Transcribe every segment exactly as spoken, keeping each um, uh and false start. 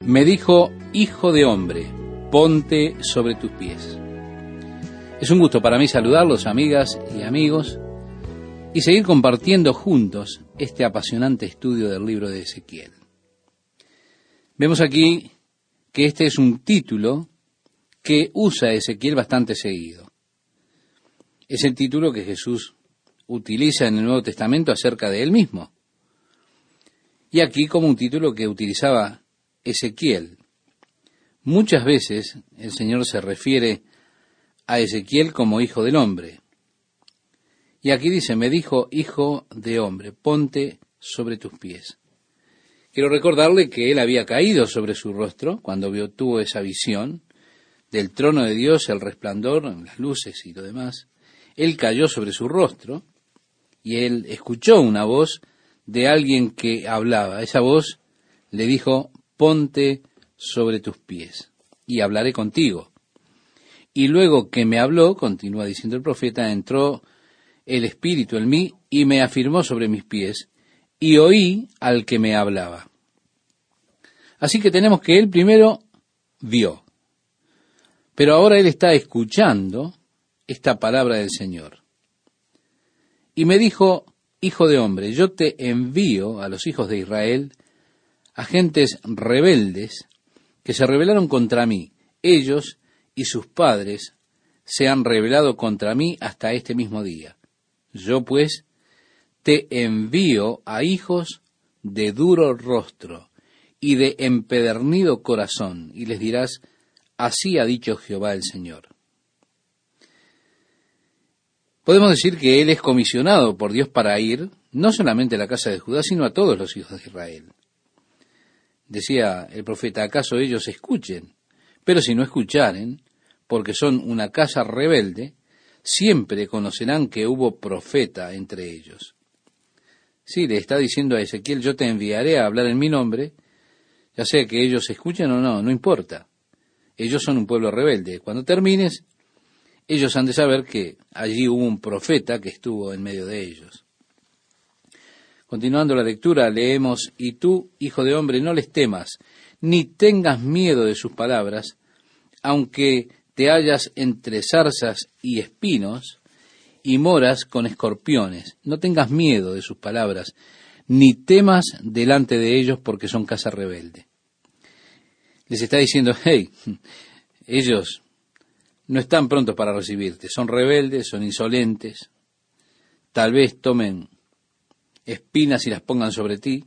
Me dijo, hijo de hombre, ponte sobre tus pies. Es un gusto para mí saludarlos, amigas y amigos, y seguir compartiendo juntos este apasionante estudio del libro de Ezequiel. Vemos aquí que este es un título que usa Ezequiel bastante seguido. Es el título que Jesús utiliza en el Nuevo Testamento acerca de él mismo. Y aquí como un título que utilizaba Ezequiel. Muchas veces el Señor se refiere a Ezequiel como hijo del hombre. Y aquí dice, me dijo, hijo de hombre, ponte sobre tus pies. Quiero recordarle que él había caído sobre su rostro cuando vio, tuvo esa visión del trono de Dios, el resplandor, las luces y lo demás. Él cayó sobre su rostro y él escuchó una voz de alguien que hablaba. Esa voz le dijo, ponte sobre tus pies y hablaré contigo. Y luego que me habló, continúa diciendo el profeta, entró el Espíritu en mí y me afirmó sobre mis pies y oí al que me hablaba. Así que tenemos que él primero vio, pero ahora él está escuchando esta palabra del Señor. Y me dijo, hijo de hombre, yo te envío a los hijos de Israel, a gentes rebeldes que se rebelaron contra mí. Ellos y sus padres se han rebelado contra mí hasta este mismo día. Yo pues te envío a hijos de duro rostro y de empedernido corazón, y les dirás, así ha dicho Jehová el Señor. Podemos decir que él es comisionado por Dios para ir, no solamente a la casa de Judá, sino a todos los hijos de Israel. Decía el profeta, ¿acaso ellos escuchen? Pero si no escucharen, porque son una casa rebelde, siempre conocerán que hubo profeta entre ellos. Sí, le está diciendo a Ezequiel, yo te enviaré a hablar en mi nombre, ya sea que ellos escuchen o no, no importa. Ellos son un pueblo rebelde. Cuando termines, ellos han de saber que allí hubo un profeta que estuvo en medio de ellos. Continuando la lectura, leemos, y tú, hijo de hombre, no les temas, ni tengas miedo de sus palabras, aunque te hallas entre zarzas y espinos, y moras con escorpiones. No tengas miedo de sus palabras, ni temas delante de ellos, porque son casa rebelde. Les está diciendo, hey, ellos no están prontos para recibirte, son rebeldes, son insolentes, tal vez tomen espinas y las pongan sobre ti.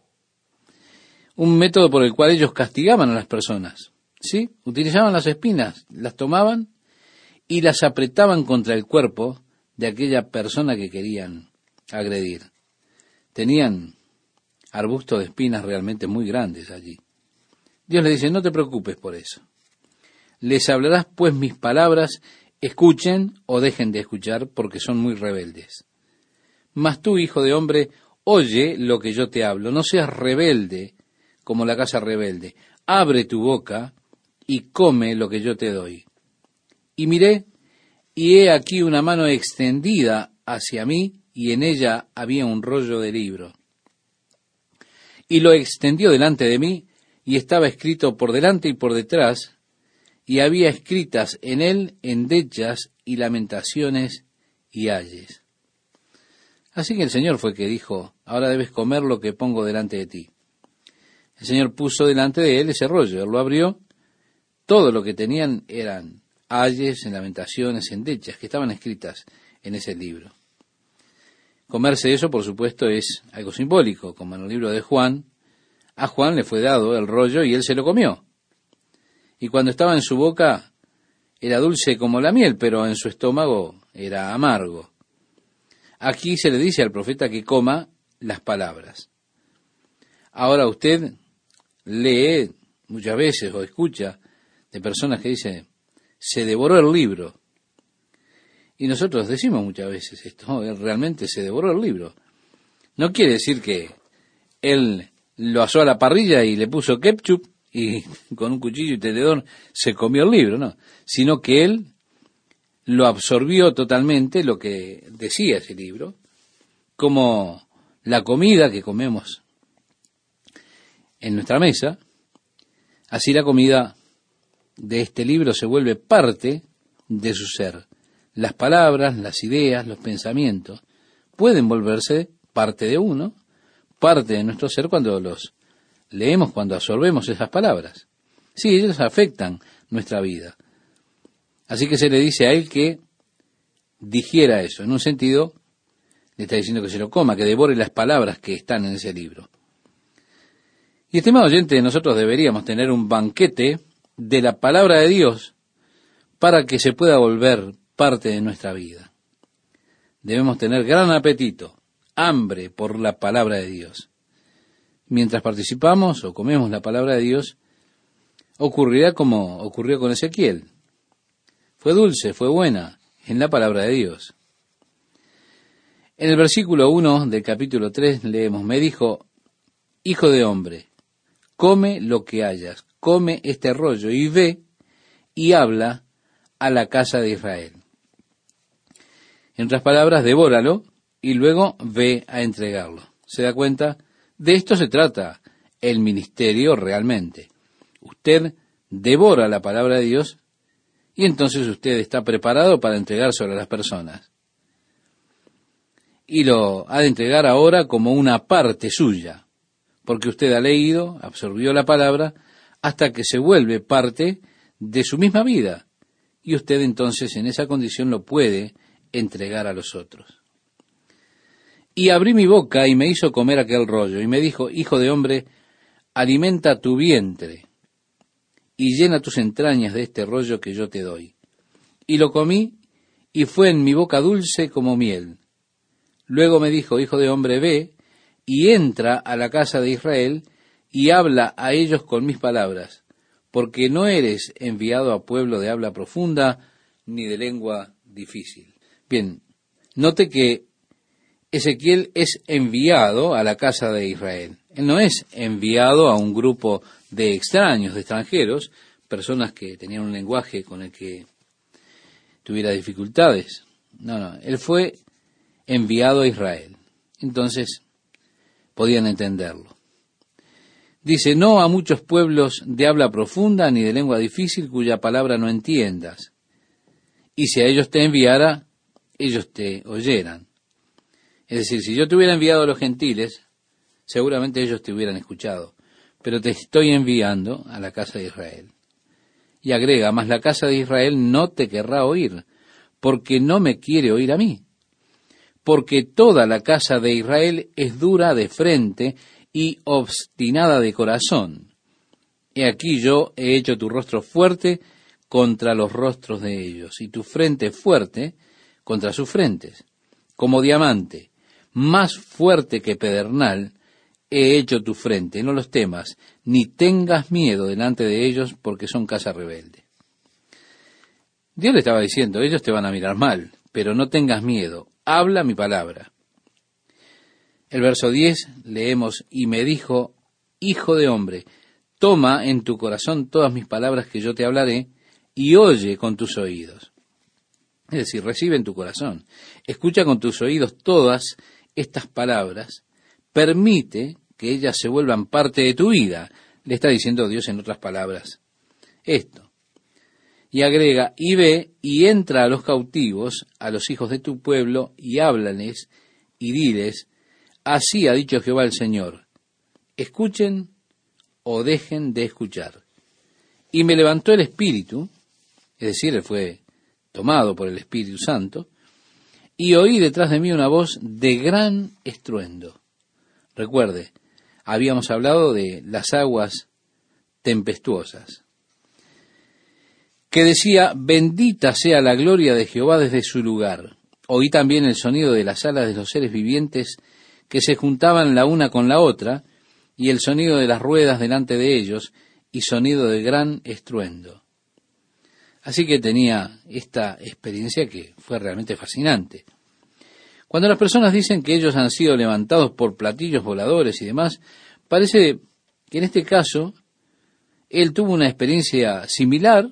Un método por el cual ellos castigaban a las personas, ¿sí? Utilizaban las espinas, las tomaban y las apretaban contra el cuerpo de aquella persona que querían agredir. Tenían arbustos de espinas realmente muy grandes allí. Dios le dice, no te preocupes por eso. Les hablarás pues mis palabras, escuchen o dejen de escuchar, porque son muy rebeldes. Mas tú, hijo de hombre, oye lo que yo te hablo, no seas rebelde como la casa rebelde. Abre tu boca y come lo que yo te doy. Y miré, y he aquí una mano extendida hacia mí, y en ella había un rollo de libro. Y lo extendió delante de mí, y estaba escrito por delante y por detrás, y había escritas en él endechas y lamentaciones y ayes. Así que el Señor fue que dijo, ahora debes comer lo que pongo delante de ti. El Señor puso delante de él ese rollo, él lo abrió, todo lo que tenían eran ayes, lamentaciones, endechas, que estaban escritas en ese libro. Comerse eso, por supuesto, es algo simbólico, como en el libro de Juan. A Juan le fue dado el rollo y él se lo comió. Y cuando estaba en su boca era dulce como la miel, pero en su estómago era amargo. Aquí se le dice al profeta que coma las palabras. Ahora usted lee muchas veces o escucha de personas que dicen, se devoró el libro. Y nosotros decimos muchas veces esto, él realmente se devoró el libro. No quiere decir que él lo asó a la parrilla y le puso ketchup y con un cuchillo y tenedor se comió el libro, no, sino que él lo absorbió totalmente lo que decía ese libro, como la comida que comemos en nuestra mesa, Así la comida de este libro se vuelve parte de su ser. Las palabras, las ideas, los pensamientos pueden volverse parte de uno, parte de nuestro ser cuando los leemos, cuando absorbemos esas palabras. Sí, ellos afectan nuestra vida. Así que se le dice a él que digiera eso. En un sentido, le está diciendo que se lo coma, que devore las palabras que están en ese libro. Y estimado oyente, nosotros deberíamos tener un banquete de la palabra de Dios para que se pueda volver parte de nuestra vida. Debemos tener gran apetito, hambre por la palabra de Dios. Mientras participamos o comemos la palabra de Dios, ocurrirá como ocurrió con Ezequiel. Fue dulce, fue buena en la palabra de Dios. En el versículo uno del capítulo tres leemos, me dijo, hijo de hombre, come lo que hayas, come este rollo y ve y habla a la casa de Israel. En otras palabras, devóralo y luego ve a entregarlo. ¿Se da cuenta? De esto se trata el ministerio realmente. Usted devora la palabra de Dios y entonces usted está preparado para entregárselo a las personas. Y lo ha de entregar ahora como una parte suya, porque usted ha leído, absorbió la palabra, hasta que se vuelve parte de su misma vida. Y usted entonces en esa condición lo puede entregar a los otros. Y abrí mi boca y me hizo comer aquel rollo, y me dijo, hijo de hombre, alimenta tu vientre, y llena tus entrañas de este rollo que yo te doy. Y lo comí, y fue en mi boca dulce como miel. Luego me dijo, hijo de hombre, ve, y entra a la casa de Israel, y habla a ellos con mis palabras, porque no eres enviado a pueblo de habla profunda, ni de lengua difícil. Bien, note que Ezequiel es enviado a la casa de Israel. Él no es enviado a un grupo de extraños, de extranjeros, personas que tenían un lenguaje con el que tuviera dificultades. No, no, él fue enviado a Israel. Entonces, podían entenderlo. Dice, no a muchos pueblos de habla profunda ni de lengua difícil cuya palabra no entiendas. Y si a ellos te enviara, ellos te oyeran. Es decir, si yo te hubiera enviado a los gentiles, seguramente ellos te hubieran escuchado. Pero te estoy enviando a la casa de Israel. Y agrega, mas la casa de Israel no te querrá oír, porque no me quiere oír a mí. Porque toda la casa de Israel es dura de frente y obstinada de corazón. He aquí yo he hecho tu rostro fuerte contra los rostros de ellos, y tu frente fuerte contra sus frentes. Como diamante, más fuerte que pedernal, he hecho tu frente. No los temas, ni tengas miedo delante de ellos, porque son casa rebelde. Dios le estaba diciendo, ellos te van a mirar mal, pero no tengas miedo, habla mi palabra. El verso diez leemos, y me dijo, hijo de hombre, toma en tu corazón todas mis palabras que yo te hablaré, y oye con tus oídos. Es decir, recibe en tu corazón, escucha con tus oídos todas estas palabras, permite que ellas se vuelvan parte de tu vida. Le está diciendo Dios en otras palabras esto. Y agrega, y ve y entra a los cautivos, a los hijos de tu pueblo, y háblales y diles, así ha dicho Jehová el Señor, escuchen o dejen de escuchar. Y me levantó el Espíritu, es decir, él fue tomado por el Espíritu Santo, y oí detrás de mí una voz de gran estruendo. Recuerde, habíamos hablado de las aguas tempestuosas, que decía, bendita sea la gloria de Jehová desde su lugar. Oí también el sonido de las alas de los seres vivientes que se juntaban la una con la otra, y el sonido de las ruedas delante de ellos, y sonido de gran estruendo. Así que tenía esta experiencia que fue realmente fascinante. Cuando las personas dicen que ellos han sido levantados por platillos voladores y demás, parece que en este caso él tuvo una experiencia similar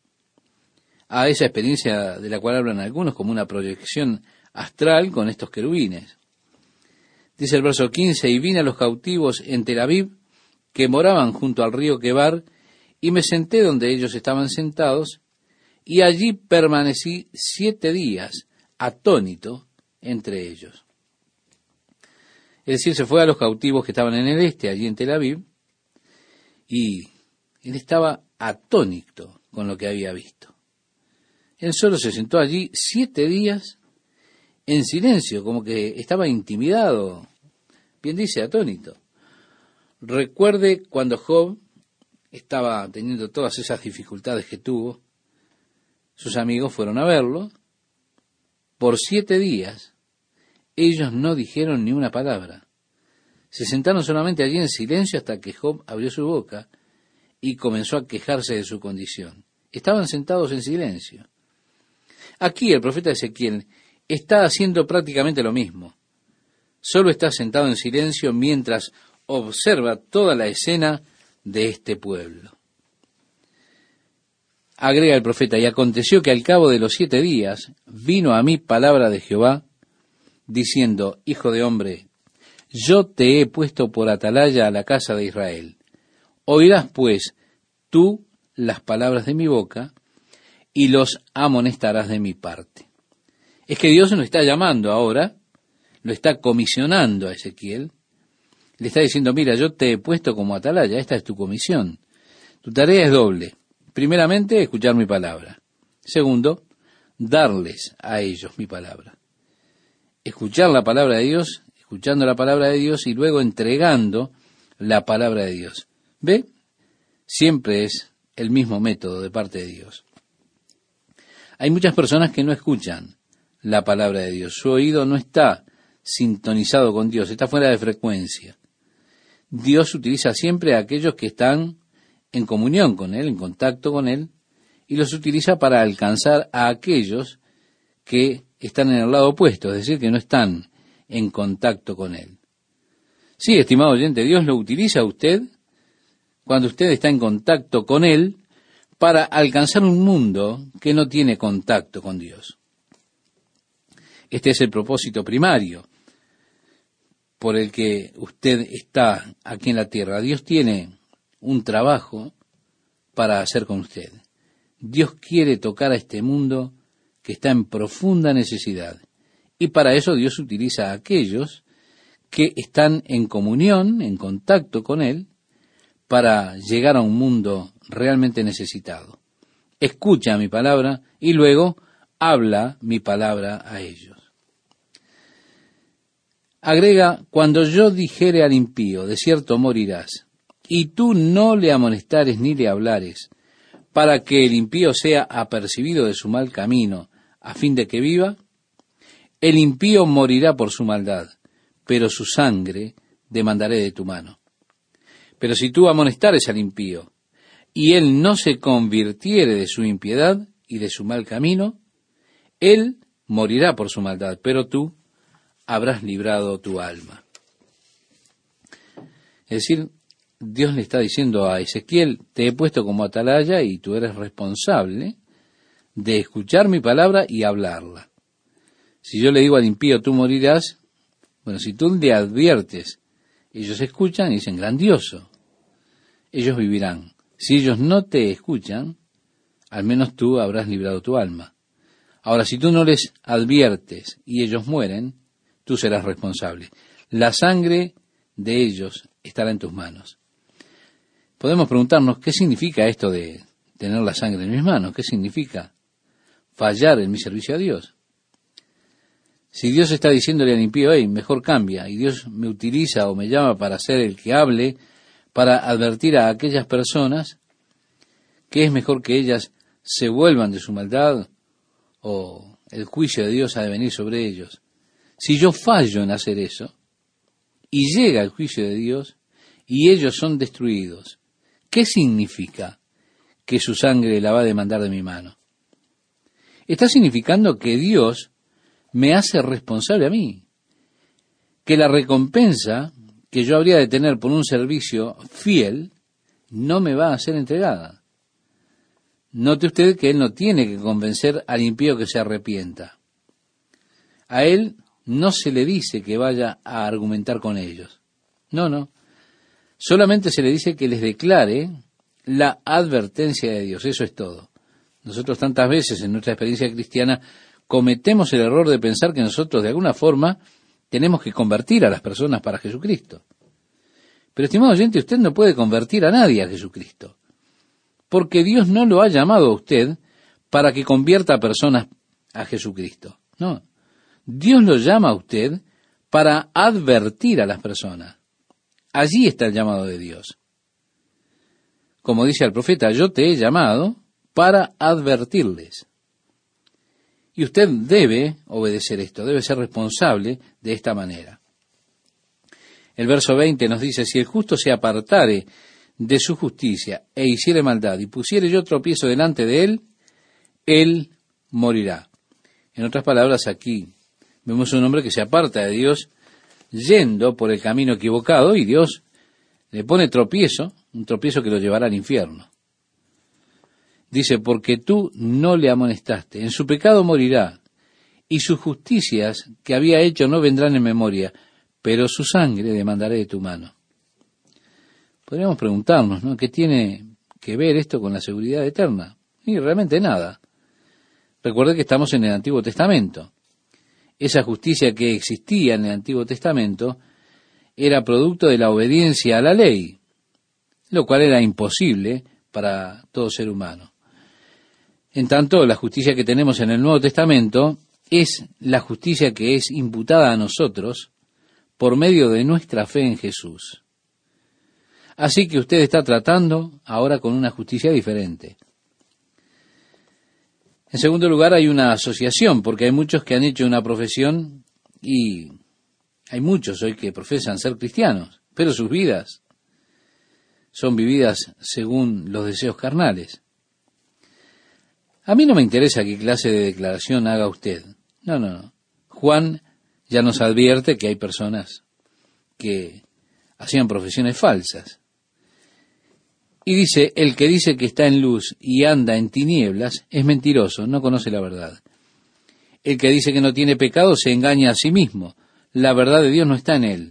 a esa experiencia de la cual hablan algunos, como una proyección astral con estos querubines. Dice el verso quince, y vine a los cautivos en Tel Aviv, que moraban junto al río Quebar, y me senté donde ellos estaban sentados, y allí permanecí siete días, atónito entre ellos. Es decir, se fue a los cautivos que estaban en el este, allí en Tel Aviv, y él estaba atónito con lo que había visto. Él solo se sentó allí siete días en silencio, como que estaba intimidado, bien dice, atónito. Recuerde cuando Job estaba teniendo todas esas dificultades que tuvo, sus amigos fueron a verlo. Por siete días, ellos no dijeron ni una palabra. Se sentaron solamente allí en silencio hasta que Job abrió su boca y comenzó a quejarse de su condición. Estaban sentados en silencio. Aquí el profeta Ezequiel está haciendo prácticamente lo mismo. Solo está sentado en silencio mientras observa toda la escena de este pueblo. Agrega el profeta, y aconteció que al cabo de los siete días vino a mí palabra de Jehová, diciendo, hijo de hombre, yo te he puesto por atalaya a la casa de Israel. Oirás pues tú las palabras de mi boca, y los amonestarás de mi parte. Es que Dios lo está llamando ahora, lo está comisionando a Ezequiel, le está diciendo, mira, yo te he puesto como atalaya, esta es tu comisión. Tu tarea es doble. Primeramente, escuchar mi palabra. Segundo, darles a ellos mi palabra. Escuchar la palabra de Dios, escuchando la palabra de Dios y luego entregando la palabra de Dios. ¿Ve? Siempre es el mismo método de parte de Dios. Hay muchas personas que no escuchan la palabra de Dios. Su oído no está sintonizado con Dios, está fuera de frecuencia. Dios utiliza siempre a aquellos que están en comunión con Él, en contacto con Él, y los utiliza para alcanzar a aquellos que están en el lado opuesto, es decir, que no están en contacto con Él. Sí, estimado oyente, Dios lo utiliza a usted cuando usted está en contacto con Él para alcanzar un mundo que no tiene contacto con Dios. Este es el propósito primario por el que usted está aquí en la tierra. Dios tiene un trabajo para hacer con usted. Dios quiere tocar a este mundo que está en profunda necesidad. Y para eso Dios utiliza a aquellos que están en comunión, en contacto con Él, para llegar a un mundo realmente necesitado. Escucha mi palabra y luego habla mi palabra a ellos. Agrega, cuando yo dijere al impío, de cierto morirás, y tú no le amonestares ni le hablares, para que el impío sea apercibido de su mal camino, a fin de que viva, el impío morirá por su maldad, pero su sangre demandaré de tu mano. Pero si tú amonestares al impío, y él no se convirtiere de su impiedad y de su mal camino, él morirá por su maldad, pero tú habrás librado tu alma. Es decir, Dios le está diciendo a Ezequiel, te he puesto como atalaya y tú eres responsable de escuchar mi palabra y hablarla. Si yo le digo al impío, tú morirás, bueno, si tú le adviertes, ellos escuchan y dicen, grandioso, ellos vivirán. Si ellos no te escuchan, al menos tú habrás librado tu alma. Ahora, si tú no les adviertes y ellos mueren, tú serás responsable. La sangre de ellos estará en tus manos. Podemos preguntarnos, ¿qué significa esto de tener la sangre en mis manos? ¿Qué significa fallar en mi servicio a Dios? Si Dios está diciéndole al impío, hey, mejor cambia, y Dios me utiliza o me llama para ser el que hable, para advertir a aquellas personas que es mejor que ellas se vuelvan de su maldad o el juicio de Dios ha de venir sobre ellos. Si yo fallo en hacer eso y llega el juicio de Dios y ellos son destruidos, ¿qué significa que su sangre la va a demandar de mi mano? Está significando que Dios me hace responsable a mí, que la recompensa que yo habría de tener por un servicio fiel no me va a ser entregada. Note usted que Él no tiene que convencer al impío que se arrepienta. A Él no se le dice que vaya a argumentar con ellos. No, no. Solamente se le dice que les declare la advertencia de Dios, eso es todo. Nosotros tantas veces en nuestra experiencia cristiana cometemos el error de pensar que nosotros de alguna forma tenemos que convertir a las personas para Jesucristo. Pero, estimado oyente, usted no puede convertir a nadie a Jesucristo, porque Dios no lo ha llamado a usted para que convierta a personas a Jesucristo. No, Dios lo llama a usted para advertir a las personas. Allí está el llamado de Dios. Como dice el profeta, yo te he llamado para advertirles. Y usted debe obedecer esto, debe ser responsable de esta manera. El verso veinte nos dice, si el justo se apartare de su justicia e hiciere maldad y pusiere yo tropiezo delante de él, él morirá. En otras palabras, aquí vemos un hombre que se aparta de Dios yendo por el camino equivocado y Dios le pone tropiezo, un tropiezo que lo llevará al infierno. Dice, porque tú no le amonestaste, en su pecado morirá, y sus justicias que había hecho no vendrán en memoria, pero su sangre demandaré de tu mano. Podríamos preguntarnos, ¿no?, ¿qué tiene que ver esto con la seguridad eterna? Y realmente nada. Recuerde que estamos en el Antiguo Testamento. Esa justicia que existía en el Antiguo Testamento era producto de la obediencia a la ley, lo cual era imposible para todo ser humano. En tanto, la justicia que tenemos en el Nuevo Testamento es la justicia que es imputada a nosotros por medio de nuestra fe en Jesús. Así que usted está tratando ahora con una justicia diferente. En segundo lugar, hay una asociación, porque hay muchos que han hecho una profesión y hay muchos hoy que profesan ser cristianos, pero sus vidas son vividas según los deseos carnales. A mí no me interesa qué clase de declaración haga usted. No, no, no. Juan ya nos advierte que hay personas que hacían profesiones falsas. Y dice, el que dice que está en luz y anda en tinieblas es mentiroso, no conoce la verdad. El que dice que no tiene pecado se engaña a sí mismo. La verdad de Dios no está en él.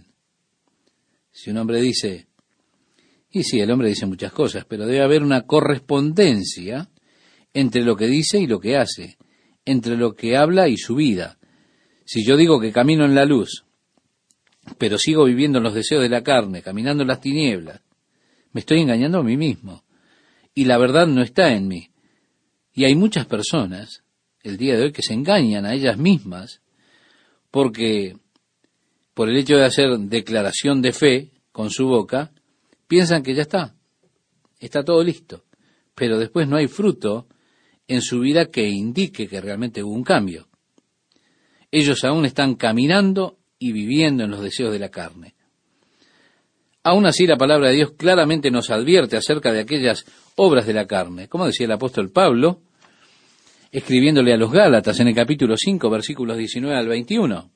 Si un hombre dice, y sí, el hombre dice muchas cosas, pero debe haber una correspondencia entre lo que dice y lo que hace, entre lo que habla y su vida. Si yo digo que camino en la luz, pero sigo viviendo en los deseos de la carne, caminando en las tinieblas, me estoy engañando a mí mismo. Y la verdad no está en mí. Y hay muchas personas, el día de hoy, que se engañan a ellas mismas, porque por el hecho de hacer declaración de fe con su boca, piensan que ya está, está todo listo. Pero después no hay fruto en su vida que indique que realmente hubo un cambio. Ellos aún están caminando y viviendo en los deseos de la carne. Aún así, la palabra de Dios claramente nos advierte acerca de aquellas obras de la carne. Como decía el apóstol Pablo, escribiéndole a los Gálatas en el capítulo cinco, versículos diecinueve al veintiuno.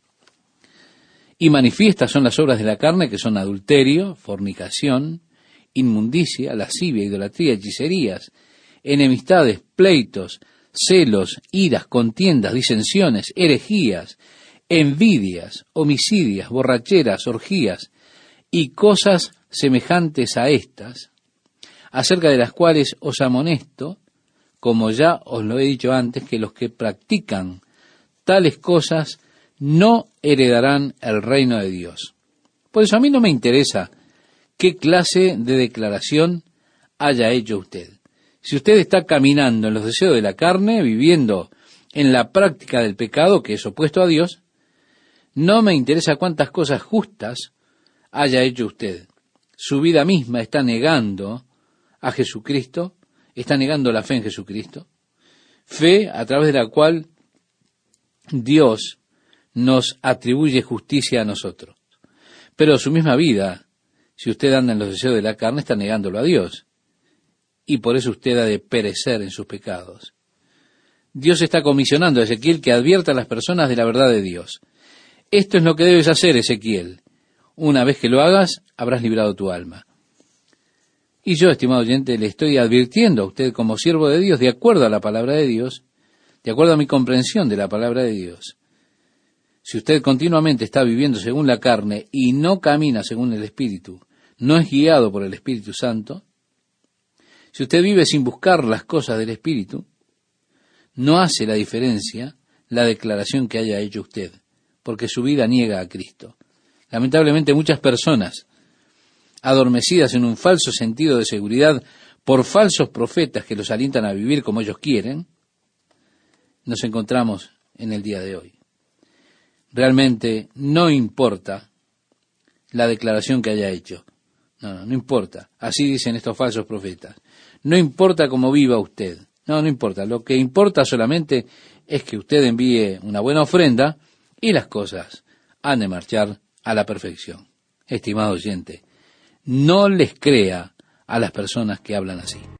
Y manifiestas son las obras de la carne, que son adulterio, fornicación, inmundicia, lascivia, idolatría, hechicerías, enemistades, pleitos, celos, iras, contiendas, disensiones, herejías, envidias, homicidias, borracheras, orgías y cosas semejantes a estas, acerca de las cuales os amonesto, como ya os lo he dicho antes, que los que practican tales cosas no heredarán el reino de Dios. Por eso a mí no me interesa qué clase de declaración haya hecho usted. Si usted está caminando en los deseos de la carne, viviendo en la práctica del pecado, que es opuesto a Dios, no me interesa cuántas cosas justas haya hecho usted. Su vida misma está negando a Jesucristo, está negando la fe en Jesucristo, fe a través de la cual Dios nos atribuye justicia a nosotros. Pero su misma vida, si usted anda en los deseos de la carne, está negándolo a Dios. Y por eso usted ha de perecer en sus pecados. Dios está comisionando a Ezequiel que advierta a las personas de la verdad de Dios. Esto es lo que debes hacer, Ezequiel. Una vez que lo hagas, habrás librado tu alma. Y yo, estimado oyente, le estoy advirtiendo a usted como siervo de Dios, de acuerdo a la palabra de Dios, de acuerdo a mi comprensión de la palabra de Dios. Si usted continuamente está viviendo según la carne y no camina según el Espíritu, no es guiado por el Espíritu Santo, Si usted vive sin buscar las cosas del Espíritu, no hace la diferencia la declaración que haya hecho usted, porque su vida niega a Cristo. Lamentablemente muchas personas, adormecidas en un falso sentido de seguridad por falsos profetas que los alientan a vivir como ellos quieren, nos encontramos en el día de hoy. Realmente no importa la declaración que haya hecho. No, no, no importa. Así dicen estos falsos profetas. No importa cómo viva usted. No, no importa. Lo que importa solamente es que usted envíe una buena ofrenda y las cosas han de marchar a la perfección. Estimado oyente, no les crea a las personas que hablan así.